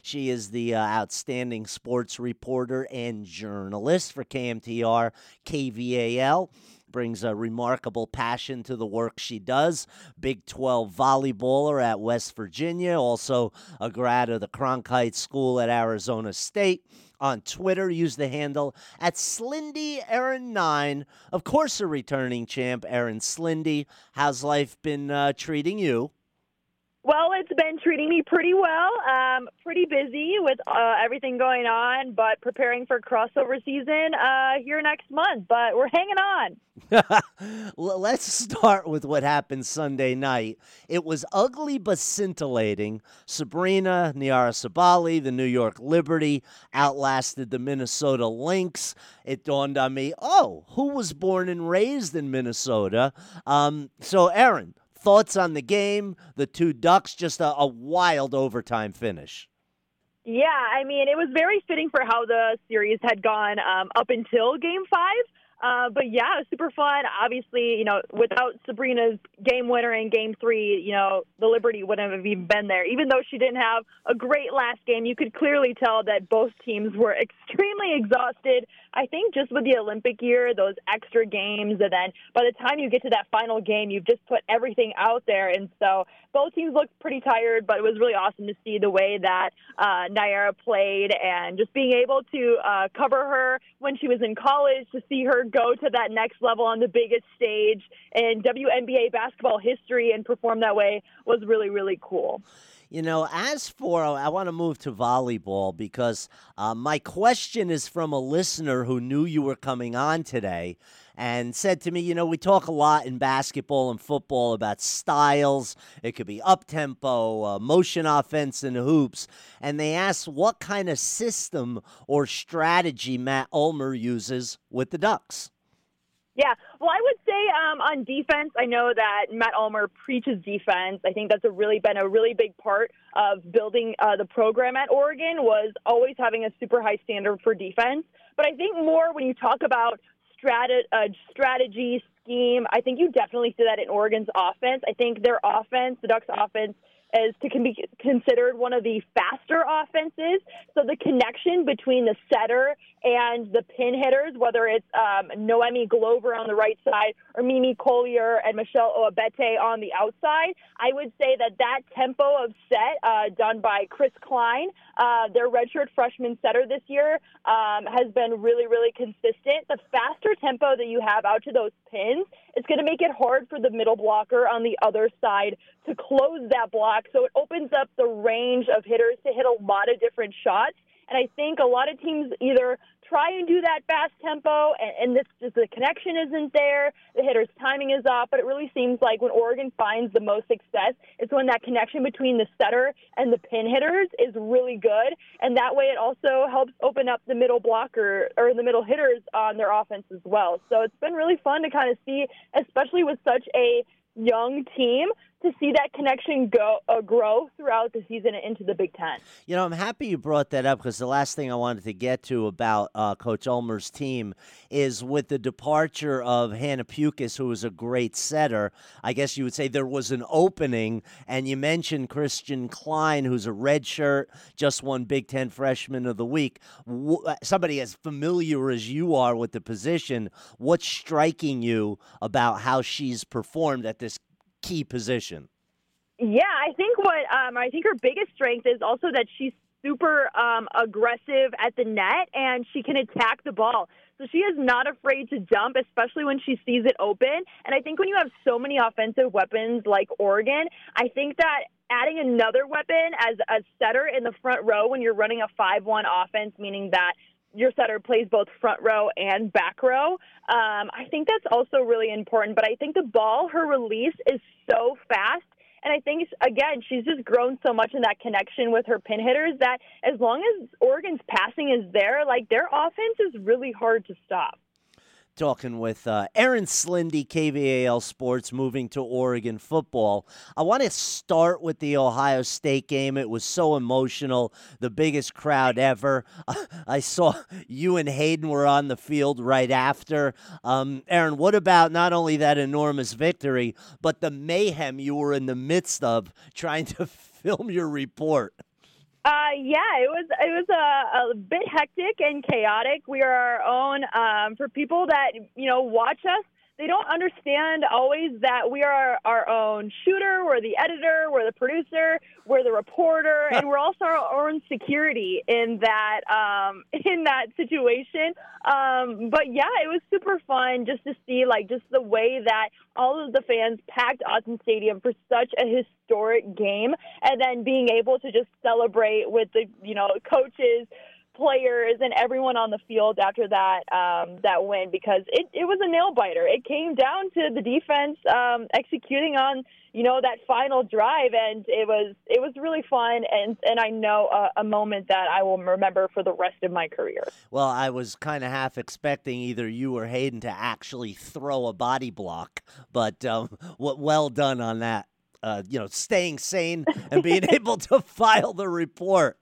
She is the outstanding sports reporter and journalist for KMTR KVAL. Brings a remarkable passion to the work she does. Big 12 volleyballer at West Virginia, also a grad of the Cronkite School at Arizona State. On Twitter, use the handle at SlindyErin9. Of course, a returning champ, Erin Slindy. How's life been treating you? Well, it's been treating me pretty well. Pretty busy with everything going on, but preparing for crossover season here next month. But we're hanging on. Let's start with what happened Sunday night. It was ugly but scintillating. Sabrina Nyarasabali, the New York Liberty, outlasted the Minnesota Lynx. It dawned on me, who was born and raised in Minnesota? So, Erin, thoughts on the game, the two Ducks, just a wild overtime finish. Yeah, I mean, it was very fitting for how the series had gone up until Game 5. But yeah, super fun. Obviously, without Sabrina's game winner in Game 3, the Liberty wouldn't have even been there. Even though she didn't have a great last game, you could clearly tell that both teams were extremely exhausted. I think just with the Olympic year, those extra games, and then by the time you get to that final game, you've just put everything out there. And so both teams looked pretty tired, but it was really awesome to see the way that Nyara played and just being able to cover her when she was in college, to see her go to that next level on the biggest stage in WNBA basketball history and perform that way was really, really cool. As for, I want to move to volleyball because my question is from a listener who knew you were coming on today and said to me, we talk a lot in basketball and football about styles. It could be up-tempo, motion offense and hoops. And they asked what kind of system or strategy Matt Ulmer uses with the Ducks. Yeah, well, I would say on defense, I know that Matt Ulmer preaches defense. I think that's been a really big part of building the program at Oregon, was always having a super high standard for defense. But I think more when you talk about strategy, scheme, I think you definitely see that in Oregon's offense. I think their offense, the Ducks' offense, can be considered one of the faster offenses. So the connection between the setter and the pin hitters, whether it's Noemi Glover on the right side or Mimi Collier and Michelle Oabete on the outside, I would say that tempo of set done by Chris Klein, their redshirt freshman setter this year, has been really, really consistent. The faster tempo that you have out to those pins, it's going to make it hard for the middle blocker on the other side to close that block. So it opens up the range of hitters to hit a lot of different shots. And I think a lot of teams either try and do that fast tempo, and the connection isn't there, the hitter's timing is off, but it really seems like when Oregon finds the most success, it's when that connection between the setter and the pin hitters is really good, and that way it also helps open up the middle blocker or the middle hitters on their offense as well. So it's been really fun to kind of see, especially with such a young team, to see that connection grow throughout the season and into the Big Ten. I'm happy you brought that up because the last thing I wanted to get to about Coach Ulmer's team is with the departure of Hannah Pukis, who was a great setter. I guess you would say there was an opening, and you mentioned Christian Klein, who's a redshirt, just won Big Ten Freshman of the Week. Somebody as familiar as you are with the position, what's striking you about how she's performed at this key position? Yeah, I think her biggest strength is also that she's super aggressive at the net and she can attack the ball. So she is not afraid to jump, especially when she sees it open. And I think when you have so many offensive weapons like Oregon, I think that adding another weapon as a setter in the front row when you're running a 5-1 offense, meaning that your setter plays both front row and back row, I think that's also really important. But I think the ball, her release is so fast. And I think, again, she's just grown so much in that connection with her pin hitters that as long as Oregon's passing is there, their offense is really hard to stop. Talking with Erin Slindy, KVAL Sports, moving to Oregon football. I want to start with the Ohio State game. It was so emotional, the biggest crowd ever. I saw you and Hayden were on the field right after. Erin, what about not only that enormous victory, but the mayhem you were in the midst of trying to film your report? Yeah, it was a bit hectic and chaotic. We are our own. For people that watch us, they don't understand always that we are our own shooter. We're the editor. We're the producer. We're the reporter, and we're also our own security in that situation. But yeah, it was super fun just to see just the way that all of the fans packed Autzen Stadium for such a historic game, and then being able to just celebrate with the coaches, players, and everyone on the field after that win, because it was a nail biter. It came down to the defense executing on that final drive, and it was really fun, and I know a moment that I will remember for the rest of my career. Well, I was kind of half expecting either you or Hayden to actually throw a body block, but well done on that. Staying sane and being able to file the report.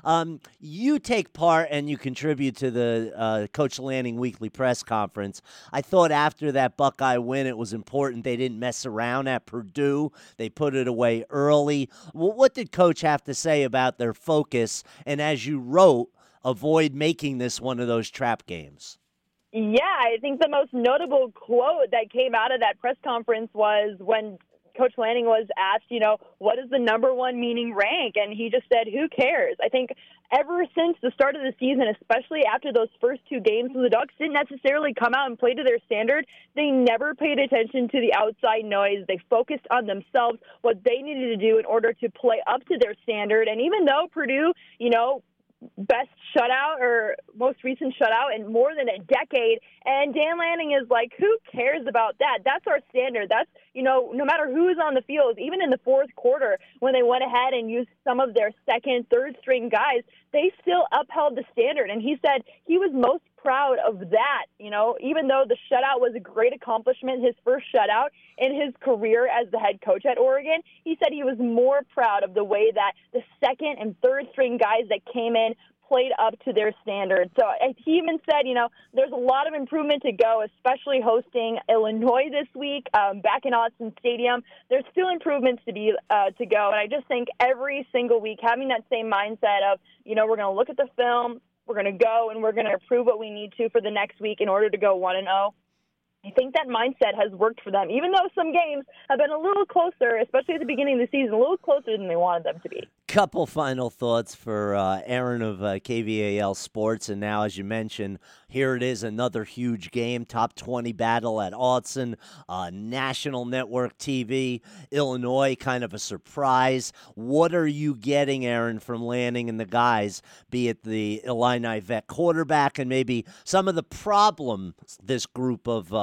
You take part and you contribute to the Coach Lanning weekly press conference. I thought after that Buckeye win, it was important they didn't mess around at Purdue. They put it away early. What did Coach have to say about their focus? And as you wrote, avoid making this one of those trap games. Yeah, I think the most notable quote that came out of that press conference was when Coach Lanning was asked, what is the number one meaning rank? And he just said, who cares? I think ever since the start of the season, especially after those first two games, when the Ducks didn't necessarily come out and play to their standard, they never paid attention to the outside noise. They focused on themselves, what they needed to do in order to play up to their standard. And even though Purdue, best shutout or most recent shutout in more than a decade. And Dan Lanning is like, who cares about that? That's our standard. That's, no matter who's on the field, even in the fourth quarter, when they went ahead and used some of their second, third string guys, they still upheld the standard. And he said he was most proud of that, even though the shutout was a great accomplishment, his first shutout in his career as the head coach at Oregon. He said he was more proud of the way that the second and third string guys that came in played up to their standards. So he even said, there's a lot of improvement to go, especially hosting Illinois this week back in Autzen Stadium. There's still improvements to go. And I just think every single week having that same mindset of, we're going to look at the film, we're going to go, and we're going to improve what we need to for the next week in order to go 1-0. I think that mindset has worked for them, even though some games have been a little closer, especially at the beginning of the season, a little closer than they wanted them to be. Couple final thoughts for Aaron of KVAL Sports. And now, as you mentioned, here it is, another huge game, top 20 battle at Autzen, national network TV, Illinois, kind of a surprise. What are you getting, Aaron, from Lanning and the guys, be it the Illini vet quarterback and maybe some of the problems this group of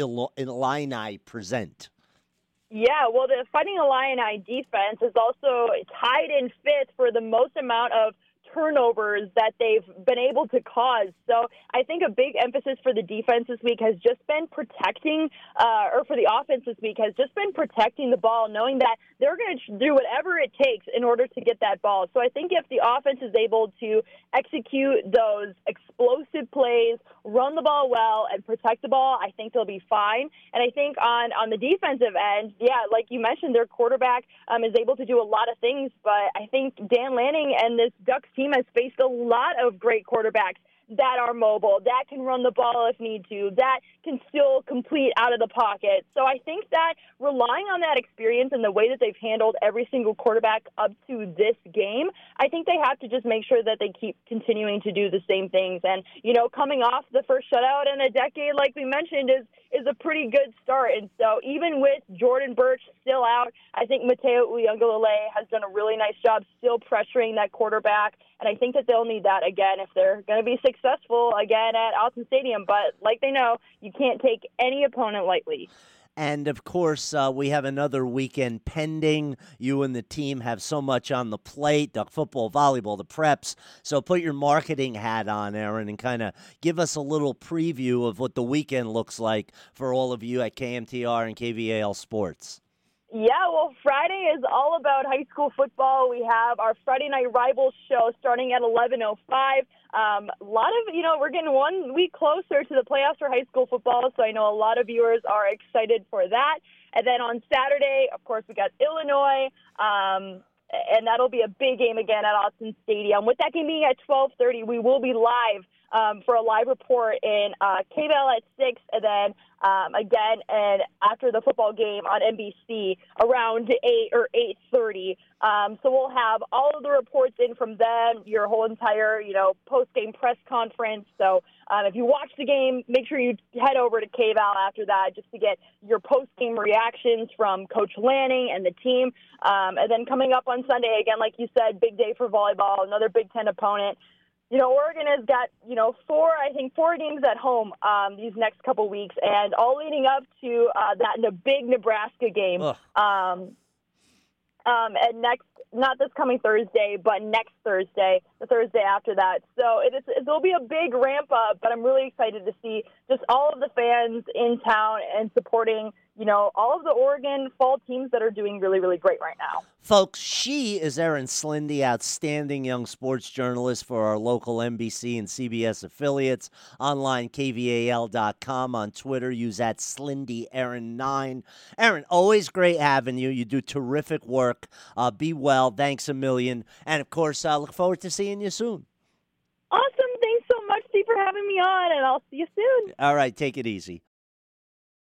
Illini present? Yeah, well, the Fighting Illini defense is also tied in fifth for the most amount of turnovers that they've been able to cause. So I think a big emphasis for the defense this week has just been protecting, or for the offense this week has just been protecting the ball, knowing that they're going to do whatever it takes in order to get that ball. So I think if the offense is able to execute those explosive plays, run the ball well, and protect the ball, I think they'll be fine. And I think on the defensive end, yeah, like you mentioned, their quarterback is able to do a lot of things, but I think Dan Lanning and this Ducks team has faced a lot of great quarterbacks that are mobile, that can run the ball if need to, that can still complete out of the pocket. So I think that relying on that experience and the way that they've handled every single quarterback up to this game, I think they have to just make sure that they keep continuing to do the same things. And, coming off the first shutout in a decade, like we mentioned, is a pretty good start. And so even with Jordan Burch still out, I think Mateo Uiagalelei has done a really nice job still pressuring that quarterback. And I think that they'll need that again if they're going to be successful again at Autzen Stadium. But like they know, you can't take any opponent lightly. And, of course, we have another weekend pending. You and the team have so much on the plate, Duck football, volleyball, the preps. So put your marketing hat on, Aaron, and kind of give us a little preview of what the weekend looks like for all of you at KMTR and KVAL Sports. Yeah, well, Friday is all about high school football. We have our Friday Night Rivals show starting at 11:05. A lot of, we're getting 1 week closer to the playoffs for high school football, so I know a lot of viewers are excited for that. And then on Saturday, of course, we got Illinois. and that'll be a big game again at Autzen Stadium. With that game being at 12:30, we will be live for a live report in KVL at 6, and then again and after the football game on NBC around 8 or 8:30. So we'll have all of the reports in from them, your whole entire, post-game press conference. So if you watch the game, make sure you head over to KVAL after that just to get your post-game reactions from Coach Lanning and the team. And then coming up on Sunday, again, like you said, big day for volleyball, another Big Ten opponent. Oregon has got, four games at home these next couple weeks, and all leading up to that big Nebraska game. And not this coming Thursday, but next Thursday, the Thursday after that. So it'll be a big ramp up, but I'm really excited to see just all of the fans in town and supporting, all of the Oregon fall teams that are doing really, really great right now. Folks, she is Erin Slindy, outstanding young sports journalist for our local NBC and CBS affiliates. Online, KVAL.com. On Twitter, use @SlindyErin9. Erin, always great having you. You do terrific work. Be well. Thanks a million. And, of course, I look forward to seeing you soon. Awesome. Thanks so much, Steve, for having me on, and I'll see you soon. All right. Take it easy.